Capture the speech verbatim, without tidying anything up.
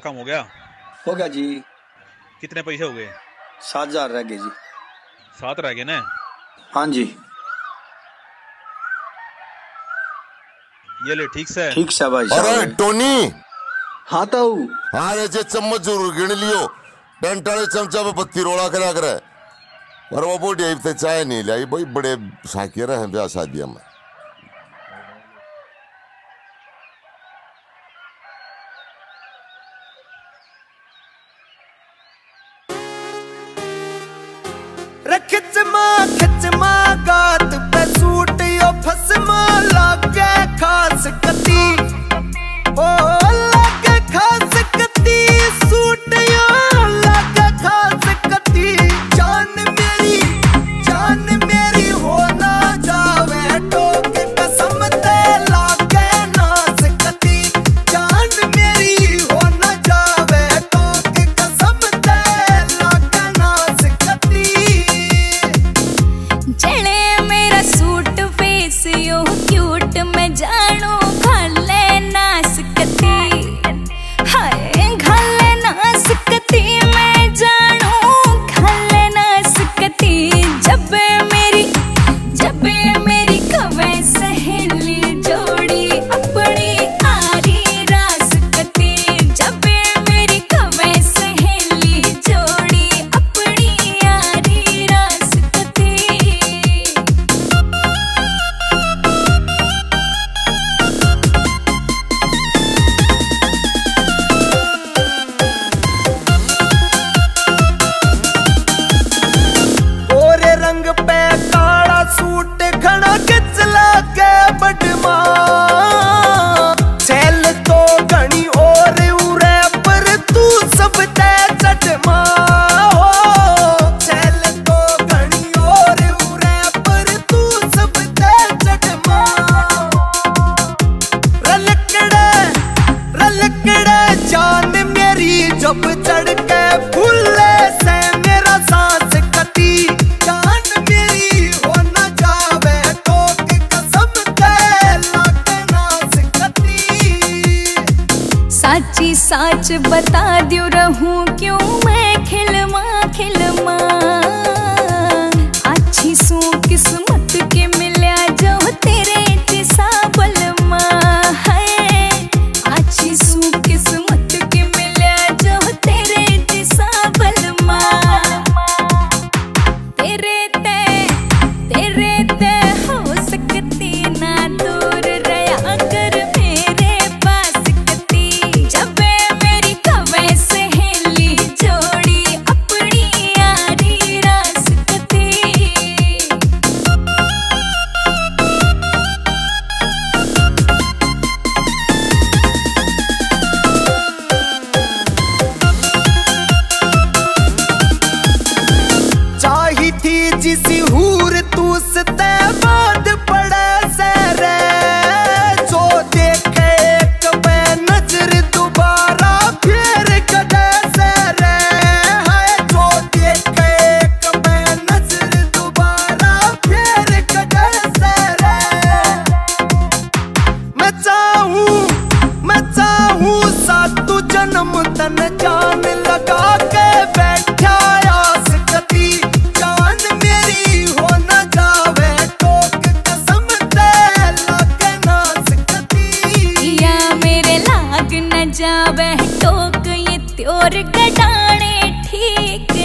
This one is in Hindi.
काम हो गया? हो गया जी। कितने पैसे हो गए? सात हजार रह गए जी। सात रह गए ना? हाँ जी। ये ले ठीक से ठीक से भाई। अरे टोनी। हाँ ताऊ। हाँ रे जे चम्मच जरूर गिन लियो। पेंट वाले चमचा पे पत्ती रोड़ा करा करे। और वो बोटी अब तक चाय नहीं लाई भाई, बड़े साकिया रहे हैं ब्याह शादियां में। खिचमा खिचमा गात पे सूट यो फसमा लागे खास कती, ओ लागे खास कती सूट यो लागे खास कती। जान मेरी जान मेरी हो ना जावे टोक कसम ते लागे नास कती। जान मेरी हो ना जावे टोक कसम ते लागे नास कती। चले मेरा सूट फेस यो क्यूट मैं जानू घाले नास कती, हाय घाले नास कती मैं जानू घाले नास कती। जब मेरी जब मेरी कवे सहेली जोड़ी अपनी आरी रास कती। जब मेरी कवे सहेली जोड़ी अपनी आरी रास कती। गोरे रंग पे काला सूट घना खिच लागे बडमा। छैल तो घनी और उरे पर तू सब ते चटमा। हो छैल तो घनी और उरे पर तू सब ते चटमा। रलकड़े रलकड़े जान मेरी जब चढ़ के फूले से मेरा सांस कती। जान मेरी हो न जावे टोक कसम ते लागे नास कती। साची साच बता दियो रहूं क्यों मैं खिलमा खिलमा। अच्छी सू किस्मत के मिल्या जो तेरे जैसा बलमा है। अच्छी सू किस्मत के मिल्या जो तेरे जैसा बलमा। तेरे ते तेरे ते हो सकती ना दूर रहा कर मेरे पास कती। जब मेरी कवे सहेली जोड़ी अपनी यारी रास कती। चाही थी जिसी हूर तू सते बाद पड़े से रे। जो देखे एक बे नजर दोबारा फिर कदे से रे। हाय जो देखे एक बे नजर दोबारा फिर कदे से रे। मैं चाहूं मैं चाहूं सातु जन्म तन जान लगा के बैठा आस कती। जान मेरी हो न जावे टोक कसम ते लागे नास कती। या मेरे लाग न जावे टोक ये त्योर गडाने ठीक